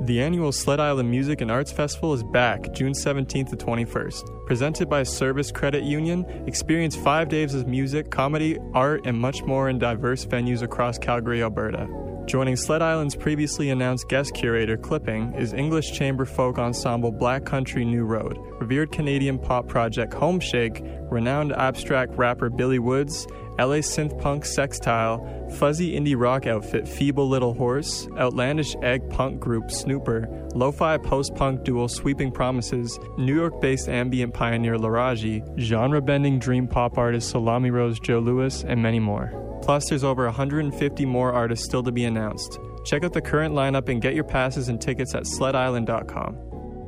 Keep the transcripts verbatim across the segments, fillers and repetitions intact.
The annual Sled Island Music and Arts Festival is back June seventeenth to twenty-first. Presented by Service Credit Union, experience five days of music, comedy, art, and much more in diverse venues across Calgary, Alberta. Joining Sled Island's previously announced guest curator, Clipping, is English chamber folk ensemble Black Country New Road, revered Canadian pop project Homeshake, renowned abstract rapper Billy Woods, L A synth punk Sextile, fuzzy indie rock outfit Feeble Little Horse, outlandish egg punk group Snooper, lo-fi post-punk duo Sweeping Promises, New York-based ambient pioneer Laraji, genre-bending dream pop artist Salami Rose Joe Lewis, and many more. Plus, there's over one hundred fifty more artists still to be announced. Check out the current lineup and get your passes and tickets at sled island dot com.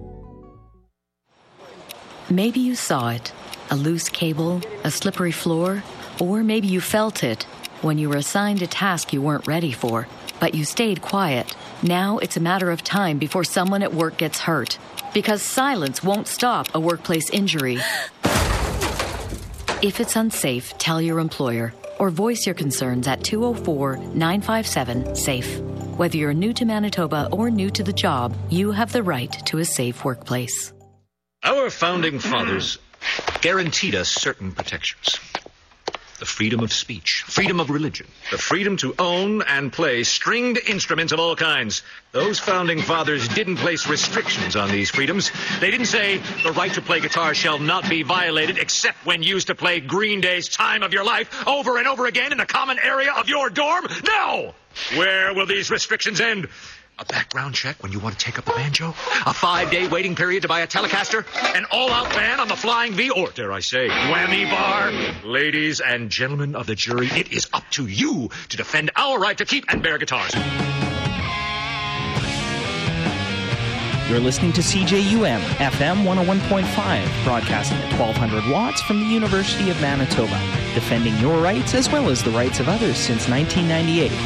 Maybe you saw it, a loose cable, a slippery floor, or maybe you felt it when you were assigned a task you weren't ready for, but you stayed quiet. Now it's a matter of time before someone at work gets hurt, because silence won't stop a workplace injury. If it's unsafe, tell your employer or voice your concerns at two oh four, nine five seven, SAFE. Whether you're new to Manitoba or new to the job, you have the right to a safe workplace. Our founding fathers guaranteed us certain protections. The freedom of speech, freedom of religion, the freedom to own and play stringed instruments of all kinds. Those founding fathers didn't place restrictions on these freedoms. They didn't say the right to play guitar shall not be violated except when used to play Green Day's Time of Your Life over and over again in the common area of your dorm. No! Where will these restrictions end? A background check when you want to take up the banjo? A five-day waiting period to buy a Telecaster? An all-out ban on the Flying V? Or, dare I say, whammy bar? Ladies and gentlemen of the jury, it is up to you to defend our right to keep and bear guitars. You're listening to C J U M, F M one oh one point five, broadcasting at twelve hundred watts from the University of Manitoba, defending your rights as well as the rights of others since nineteen ninety-eight.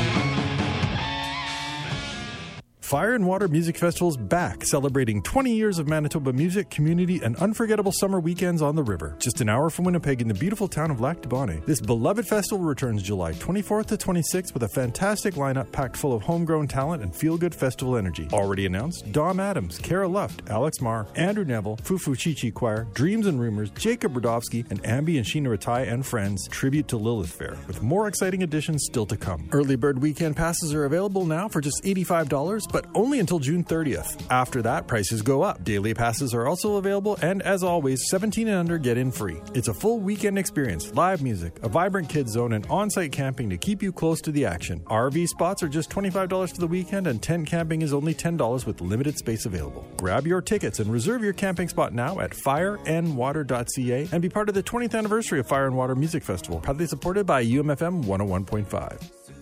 Fire and Water Music Festival is back, celebrating twenty years of Manitoba music, community, and unforgettable summer weekends on the river. Just an hour from Winnipeg in the beautiful town of Lac du Bonnet. This beloved festival returns July twenty-fourth to twenty-sixth with a fantastic lineup packed full of homegrown talent and feel-good festival energy. Already announced, Dom Adams, Kara Luft, Alex Marr, Andrew Neville, Fufu Chichi Choir, Dreams and Rumors, Jacob Brodowski, and Ambi and Sheena Ratai and Friends, tribute to Lilith Fair, with more exciting additions still to come. Early bird weekend passes are available now for just eighty-five dollars, but only until June thirtieth. After that, prices go up. Daily passes are also available, and as always, seventeen and under get in free. It's a full weekend experience, live music, a vibrant kids zone, and on-site camping to keep you close to the action. R V spots are just twenty-five dollars for the weekend, and tent camping is only ten dollars with limited space available. Grab your tickets and reserve your camping spot now at fire and water dot c a and be part of the twentieth anniversary of Fire and Water Music Festival, proudly supported by U M F M one oh one point five.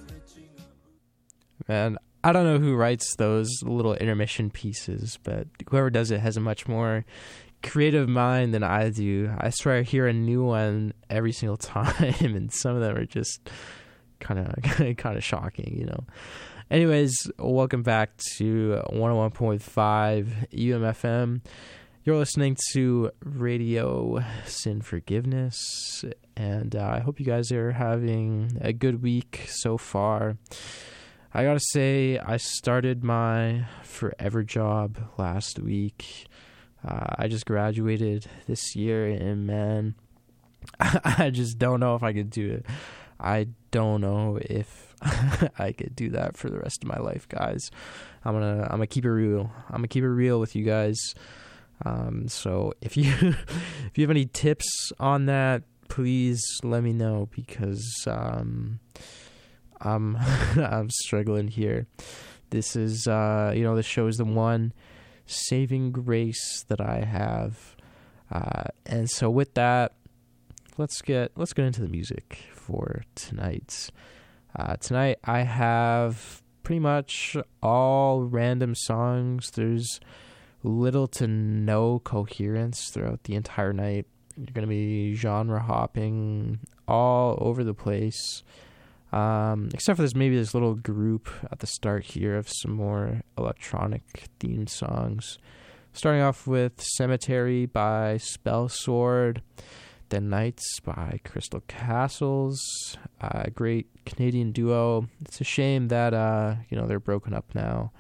Man, I don't know who writes those little intermission pieces, but whoever does it has a much more creative mind than I do. I swear I hear a new one every single time, and some of them are just kind of kind of shocking, you know. Anyways, welcome back to one oh one point five U M F M. You're listening to Radio Sin Forgiveness, and uh, I hope you guys are having a good week so far. I gotta say, I started my forever job last week. Uh, I just graduated this year, and man, I just don't know if I could do it. I don't know if I could do that for the rest of my life, guys. I'm gonna, I'm gonna keep it real. I'm gonna keep it real with you guys. Um, so if you, if you have any tips on that, please let me know, because um. I'm I'm struggling here. This is uh you know this show is the one saving grace that I have, uh, and so with that, let's get let's get into the music for tonight. Uh, tonight I have pretty much all random songs. There's little to no coherence throughout the entire night. You're gonna be genre hopping all over the place. Um, except for this, maybe this little group at the start here of some more electronic themed songs. Starting off with Cemetery by Spell Sword, then Nights by Crystal Castles, a uh, great Canadian duo. It's a shame that, uh, you know, they're broken up now.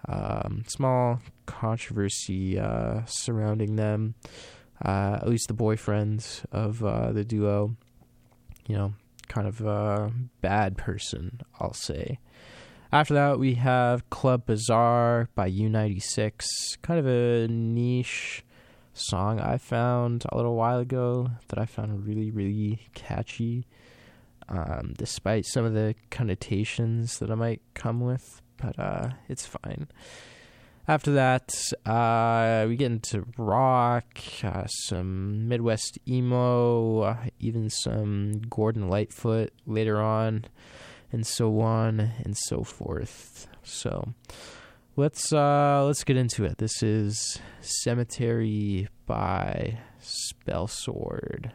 um, small controversy uh, surrounding them. Uh, at least the boyfriend of uh, the duo, you know, kind of a bad person, I'll say. After that, we have Club Bazaar by U ninety-six, kind of a niche song I found a little while ago that I found really, really catchy, um, despite some of the connotations that it might come with, but uh, it's fine. After that, uh, we get into rock, uh, some Midwest emo, uh, even some Gordon Lightfoot later on, and so on and so forth. So let's uh, let's get into it. This is Cemetery by Spellsword.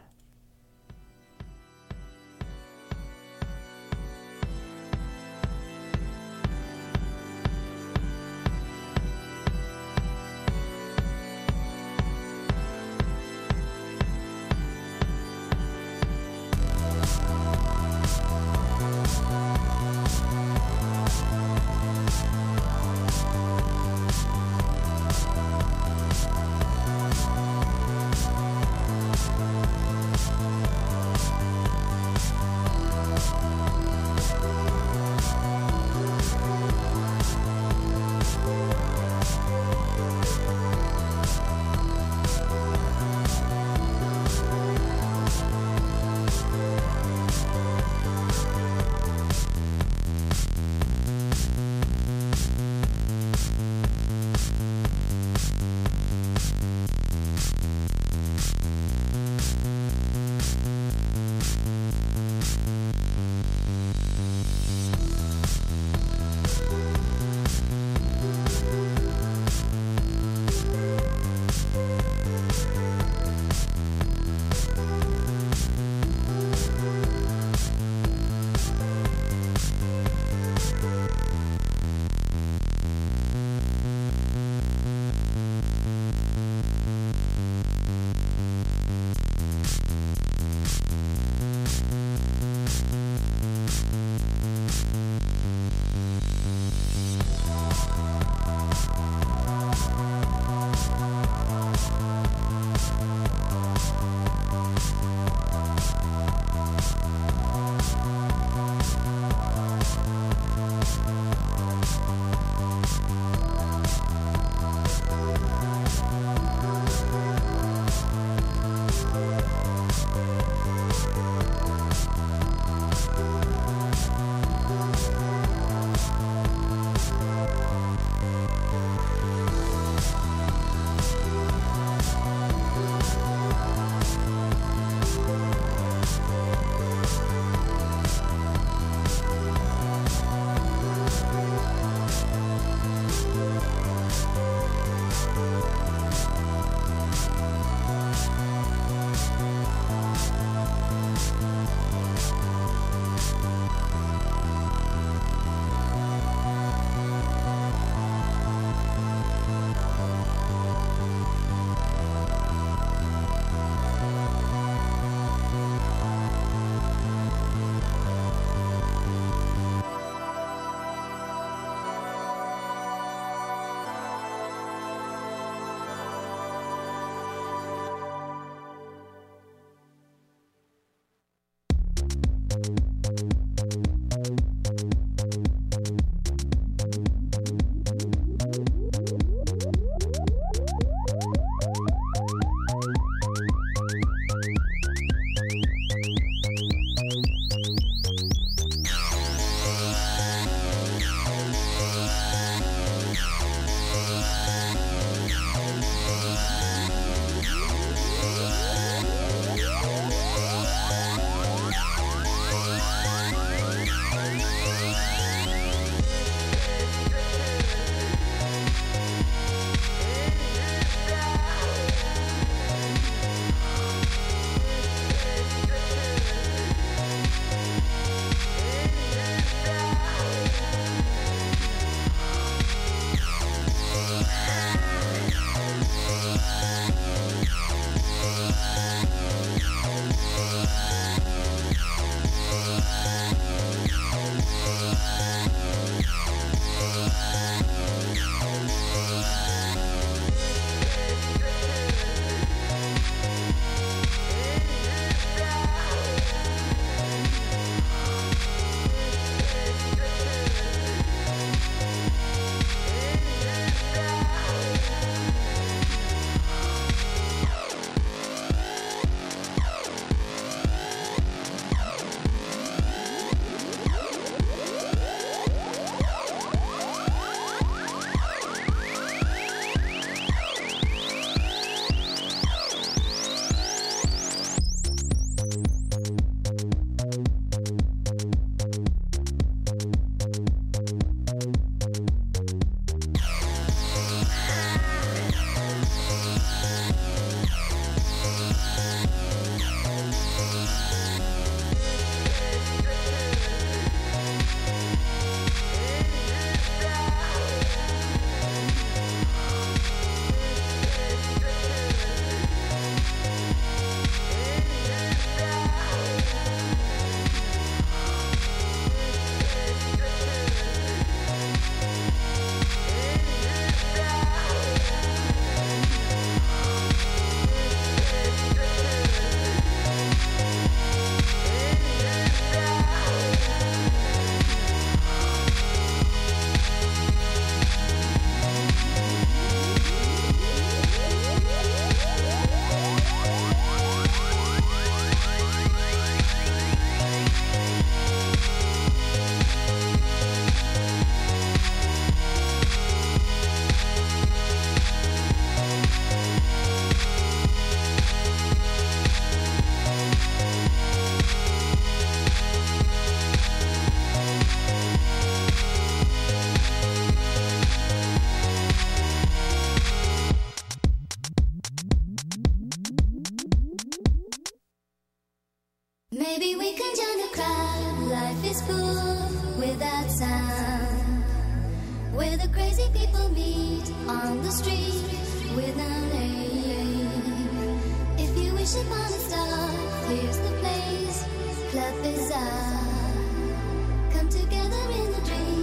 we can join the crowd. Life is full without sound. Where the crazy people meet on the street with no name. If you wish upon a star, here's the place. Club Bizarre. Come together in a dream.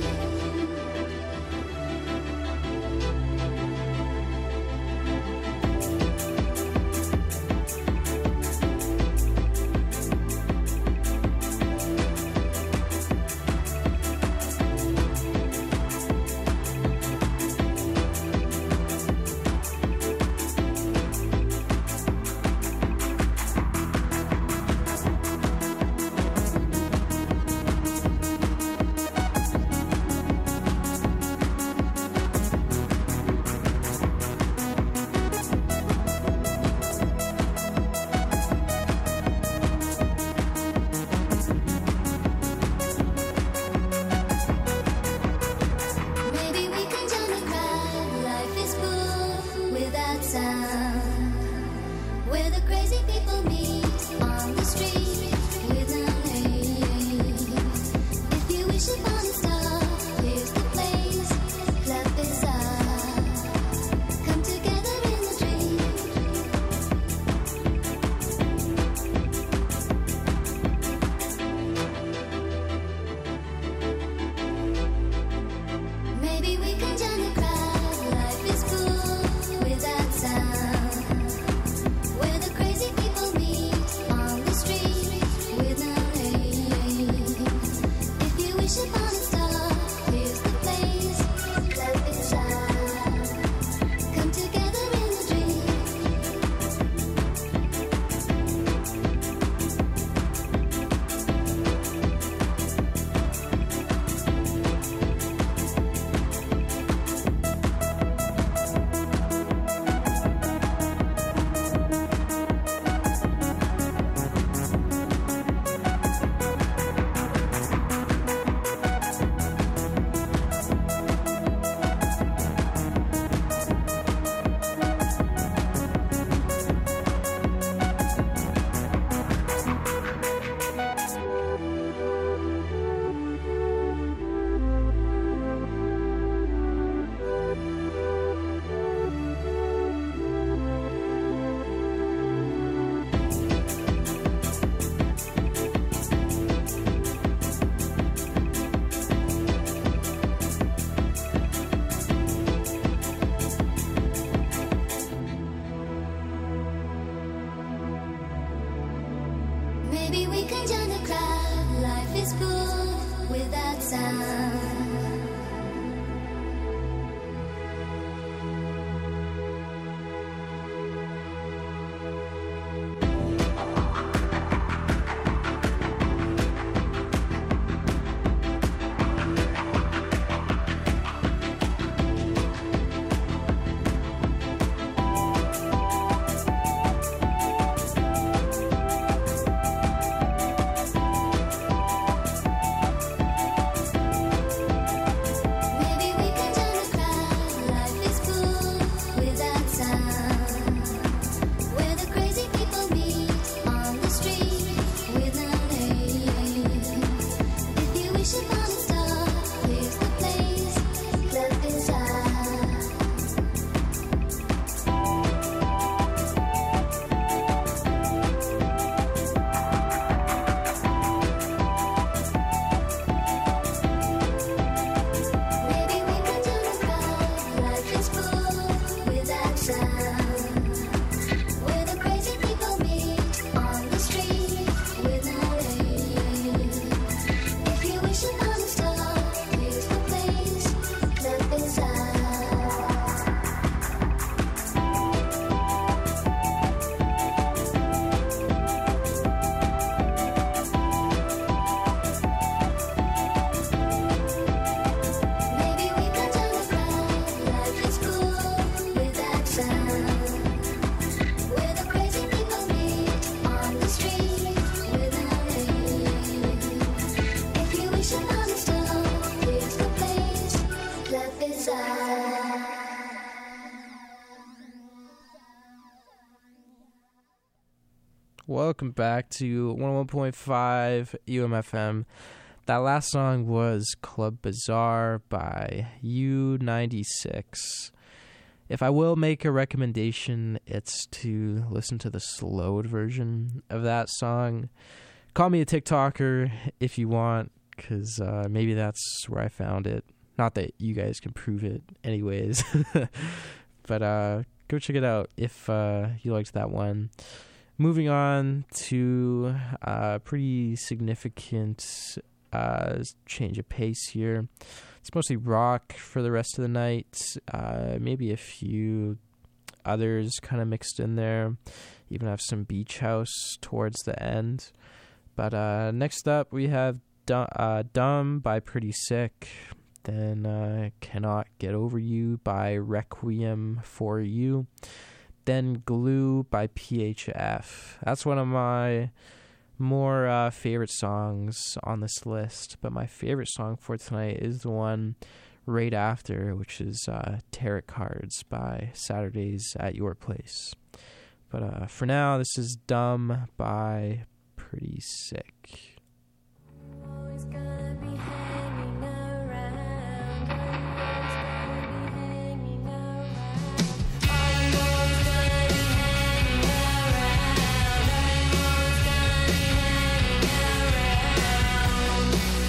Welcome back to one oh one point five U M F M. That last song was Club Bazaar by U ninety-six. If I will make a recommendation, it's to listen to the slowed version of that song. Call me a TikToker if you want, because uh, maybe that's where I found it. Not that you guys can prove it anyways. But uh, go check it out if uh, you liked that one. Moving on to a pretty significant uh, change of pace here. It's mostly rock for the rest of the night. Uh, maybe a few others kind of mixed in there. Even have some beach house towards the end. But uh, next up we have Dumb, uh, Dumb by Pretty Sick. Then uh, Cannot Get Over You by Requiem for You. Then Glue by P H F. That's one of my more uh, favorite songs on this list. But my favorite song for tonight is the one right after, which is uh, Tarot Cards by Saturdays at Your Place. But uh, for now, this is Dumb by Pretty Sick. Always gonna be hanging around. Always gonna be hanging around. Always gonna be hanging around. Always gonna be hanging around.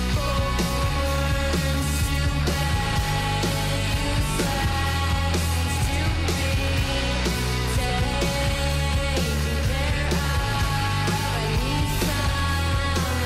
Born to bad, sides to me. Taking their eye, I need some.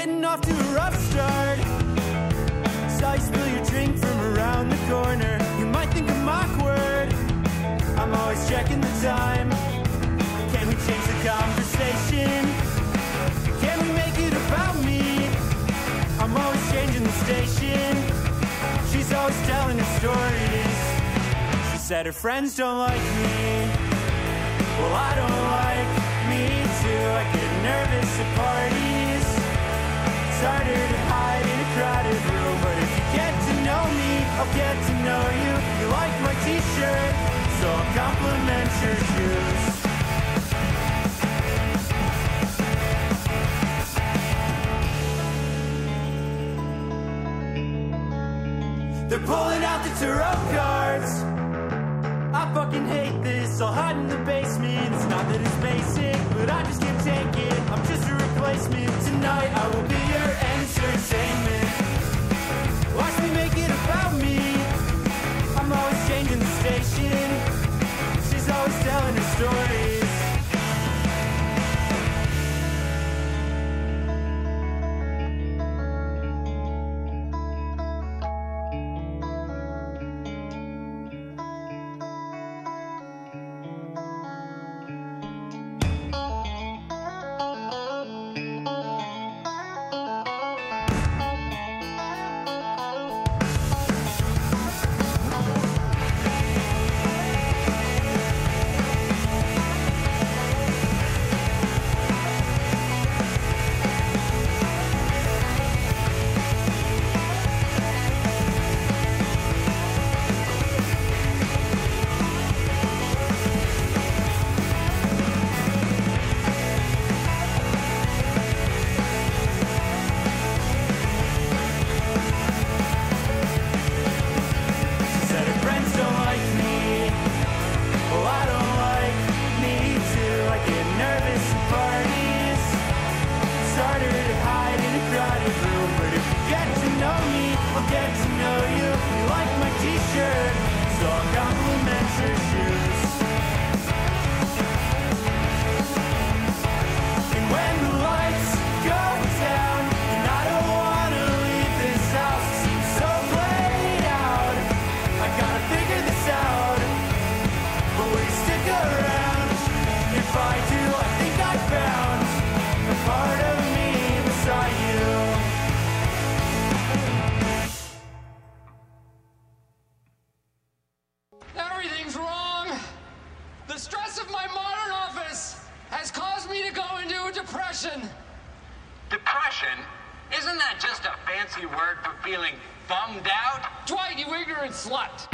getting off to a rough start. Saw you spill your drink from around the corner. You might think I'm awkward. I'm always checking the time. Can we change the conversation? Can we make it about me? I'm always changing the station. She's always telling her stories. She said her friends don't like me. Well, I don't like me too. I get nervous at parties. It's harder to hide in a crowded room. But if you get to know me, I'll get to know you. You like my t-shirt, so I'll compliment your shoes. They're pulling out the tarot cards. I fucking hate this. I'll hide in the basement. It's not that it's basic, but I just can't take it. I'm just a replacement. Tonight I will be your entertainment. Watch me make it about me. I'm always changing the station. She's always telling her stories. Depression? Isn't that just a fancy word for feeling bummed out? Dwight, you ignorant slut!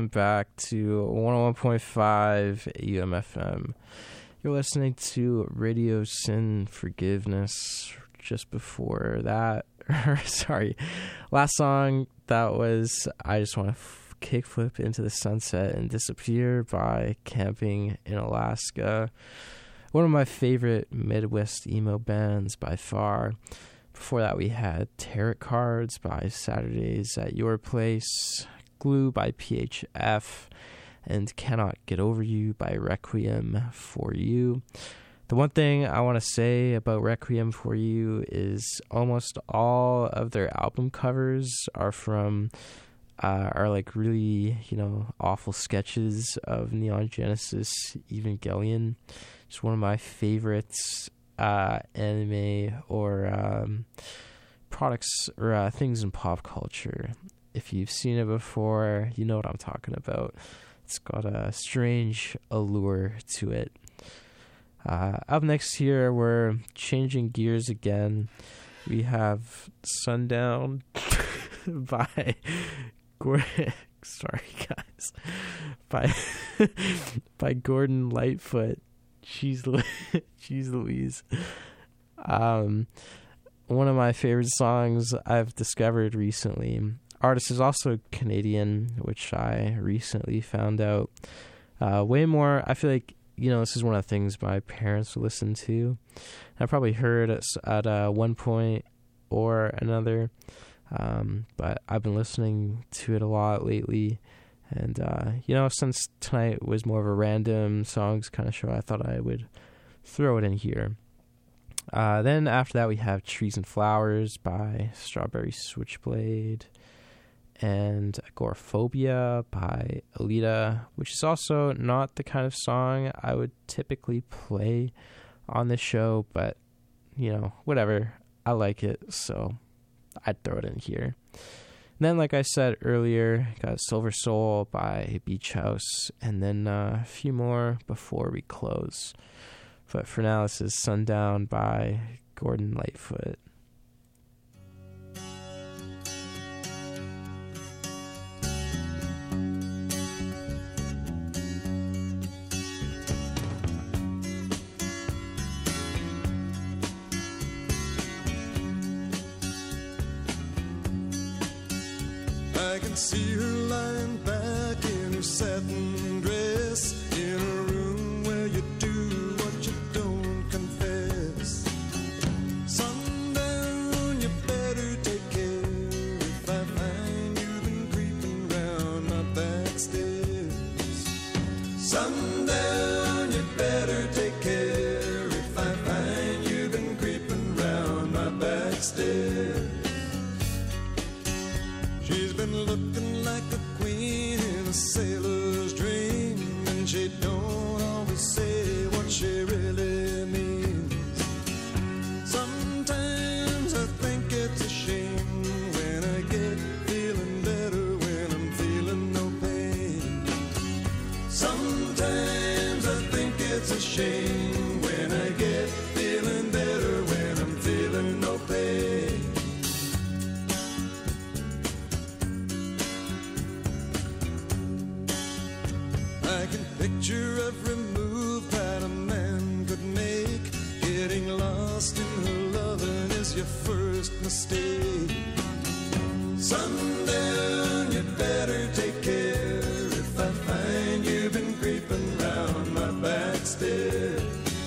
back to one oh one point five A U M F M. You're listening to Radio Sin Forgiveness. Just before that, sorry, last song, that was I Just Want to F- Kickflip Into the Sunset and Disappear by Camping in Alaska. One of my favorite Midwest emo bands by far. Before that, we had Tarot Cards by Saturdays at Your Place, Glue by P H F, and Cannot Get Over You by Requiem for You. The one thing I want to say about Requiem for You is almost all of their album covers are from, uh, are like really, you know, awful sketches of Neon Genesis Evangelion. It's one of my favorites. Uh, anime or um, products or uh, things in pop culture. If you've seen it before, you know what I'm talking about. It's got a strange allure to it. Uh, up next here, we're changing gears again. We have Sundown by Gordon. Sorry, guys. By by Gordon Lightfoot. Jeez, Jeez Louise. Um, one of my favorite songs I've discovered recently. Artist is also Canadian, which I recently found out. Uh, way more, I feel like, you know, this is one of the things my parents listen to. I probably heard it at uh, one point or another, um, but I've been listening to it a lot lately. And, uh, you know, since tonight was more of a random songs kind of show, I thought I would throw it in here. Uh, then after that, we have Trees and Flowers by Strawberry Switchblade and Agoraphobia by Alita, which is also not the kind of song I would typically play on this show, but, you know, whatever. I like it, so I'd throw it in here. And then, like I said earlier, got Silver Soul by Beach House, and then uh, a few more before we close. But for now, this is Sundown by Gordon Lightfoot. I can see her lying back in her satin dress in a room where you do what you don't confess. Sundown, you better take care if I find you've been creeping round my back stairs. Sundown, you better take care if I find you've been creeping round my back stairs. She's been looking like a queen in a sailor's dream, and she don't always say what she really means. Sometimes I think it's a shame when I get feeling better when I'm feeling no pain. Sometimes I think it's a shame when I get feeling better when I'm feeling no pain. I can picture every move that a man could make. Getting lost in her loving is your first mistake. Sundown, you better take care if I find you've been creeping round my back stairs.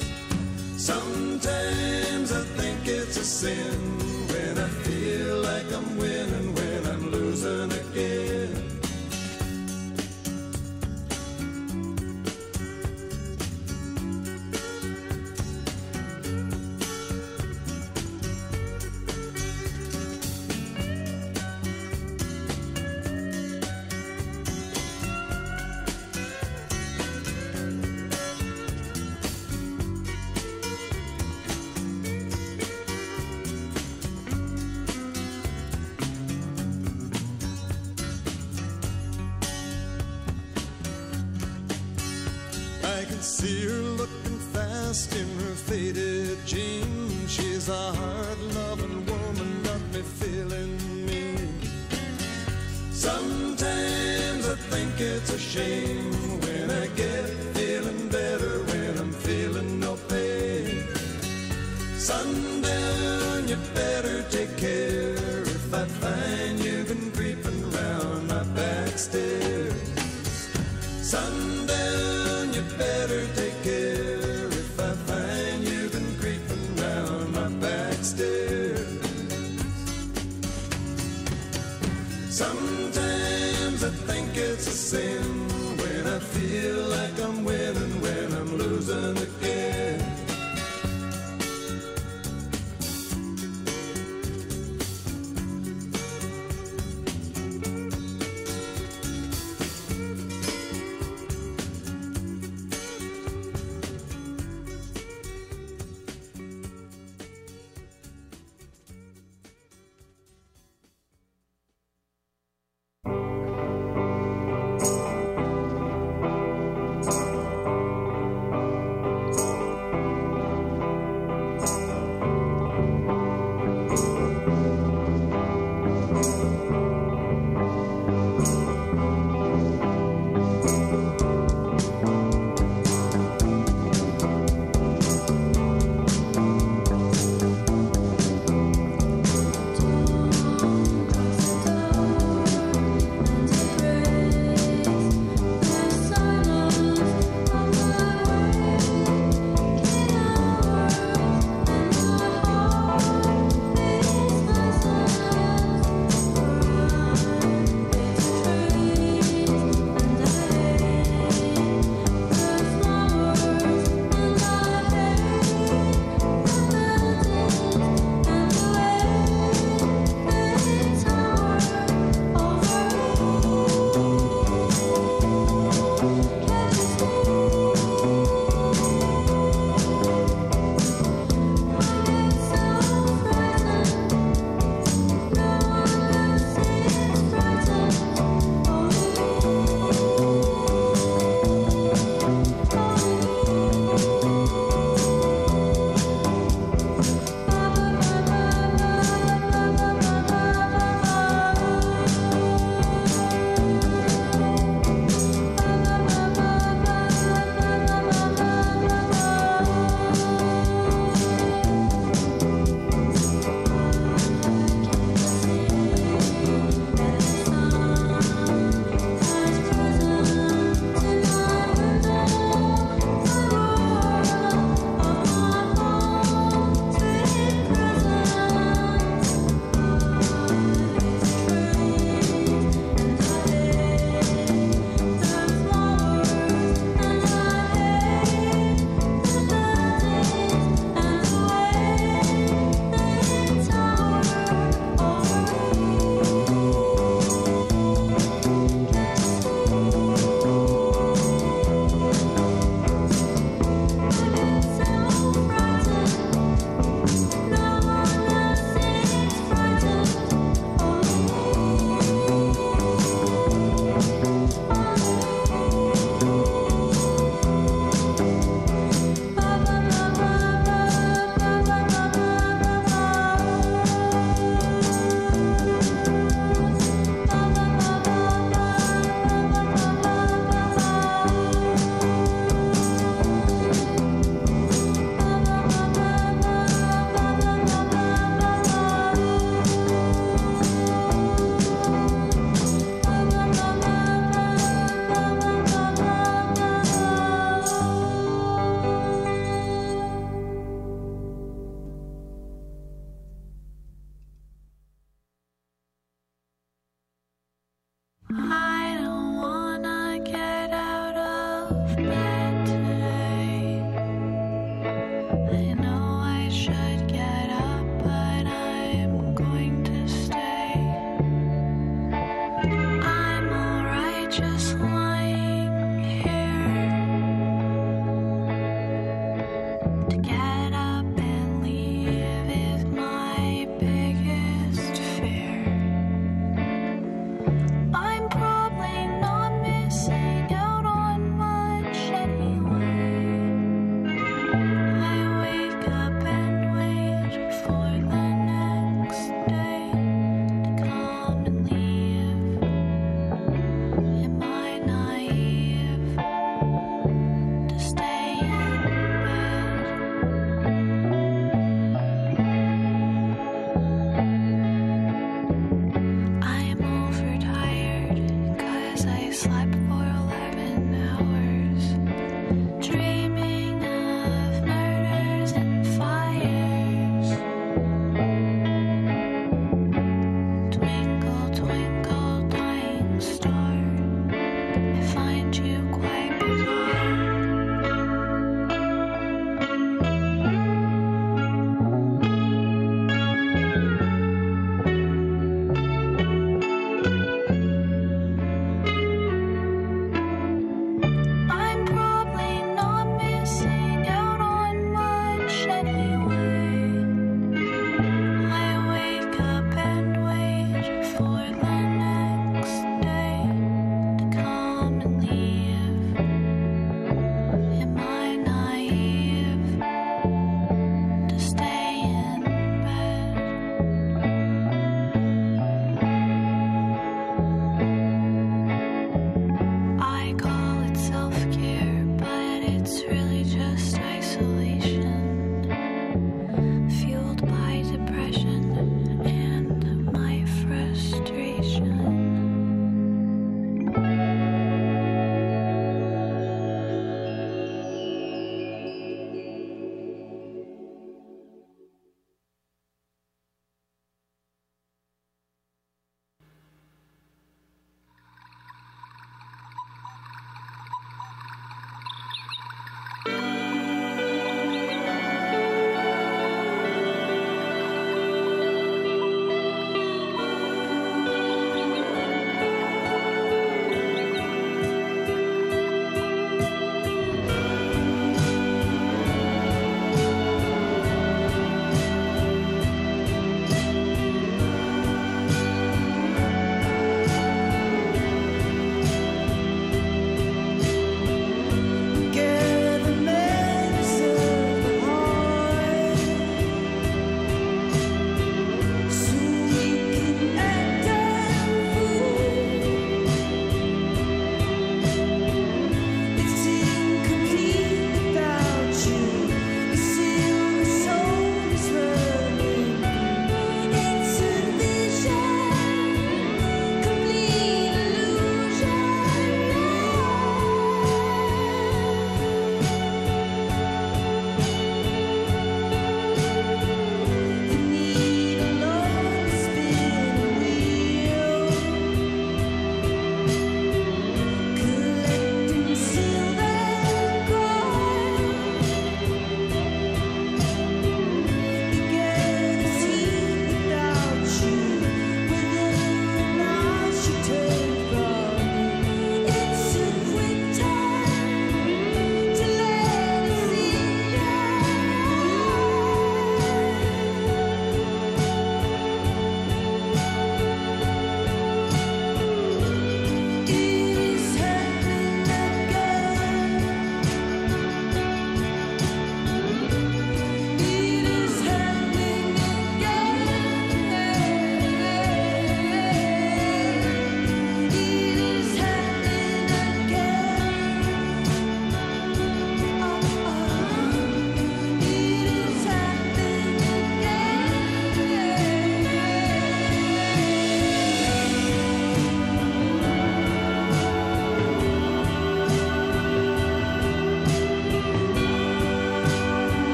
Sometimes I think it's a sin when I feel like I'm winning when I'm losing again. I can see her looking fast in her faded jeans. She's a hard-loving woman, got me feeling mean. Sometimes I think it's a shame when I get feeling better, when I'm feeling no pain. Sundown, you better take care if I find you've been creeping around my back stairs. Sundown, you better take care if I find you've been creeping around my back stairs. Sometimes I think it's a sin when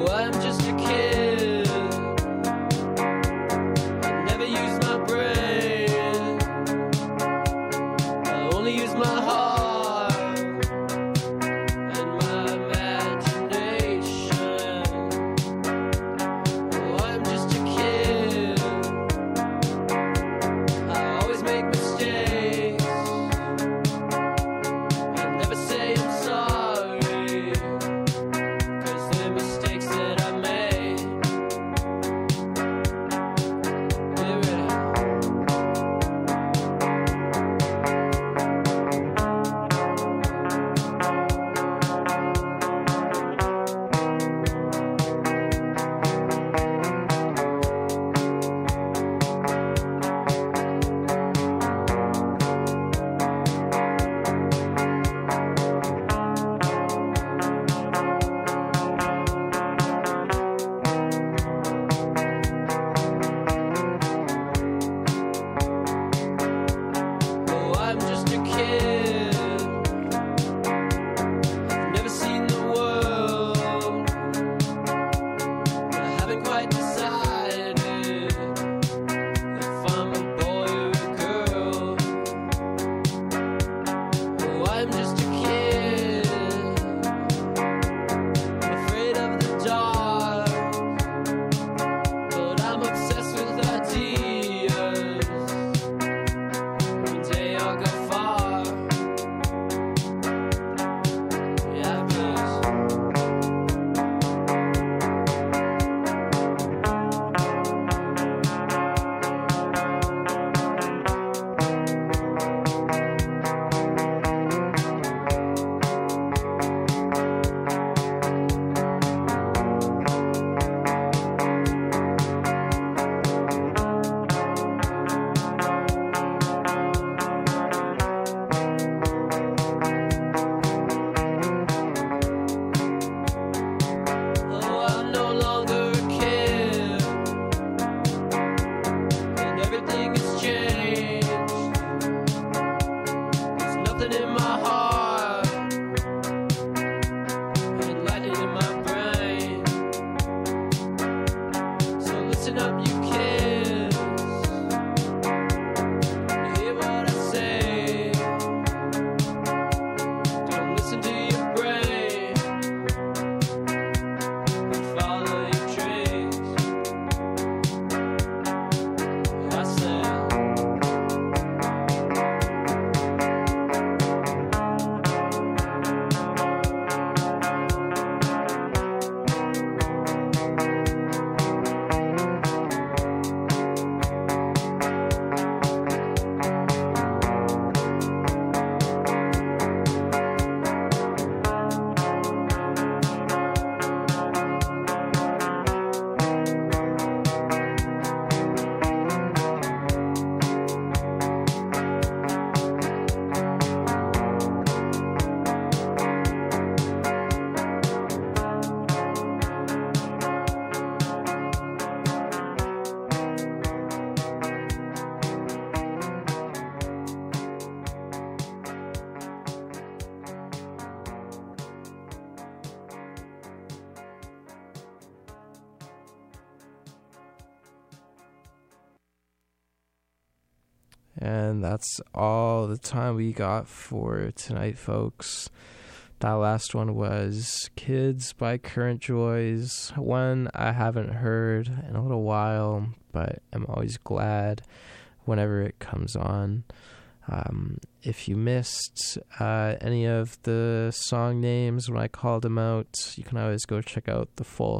Oh, I'm just a kid. I never use my brain. I only use my heart and my imagination. Oh, I'm just a kid. I always make mistakes. I never say I'm sorry, 'cause they're mistakes that I made. Get ready. Oh, I'm just a kid. I've never seen the world. I haven't quite decided if I'm a boy or a girl. Oh, I'm just a kid. I'm afraid of the dark, but I'm obsessed with ideas. One day I'll go far. Yeah, please. Oh, I'm no longer a kid, and everything has changed. There's nothing in my heart, and lightning in my brain. So listen up, you kids. You hear what I say? Don't listen to your brain. Follow your dreams. I said. And that's all the time we got for tonight, folks. That last one was Kids by Current Joys, one I haven't heard in a little while, but I'm always glad whenever it comes on. Um, if you missed uh, any of the song names when I called them out, you can always go check out the full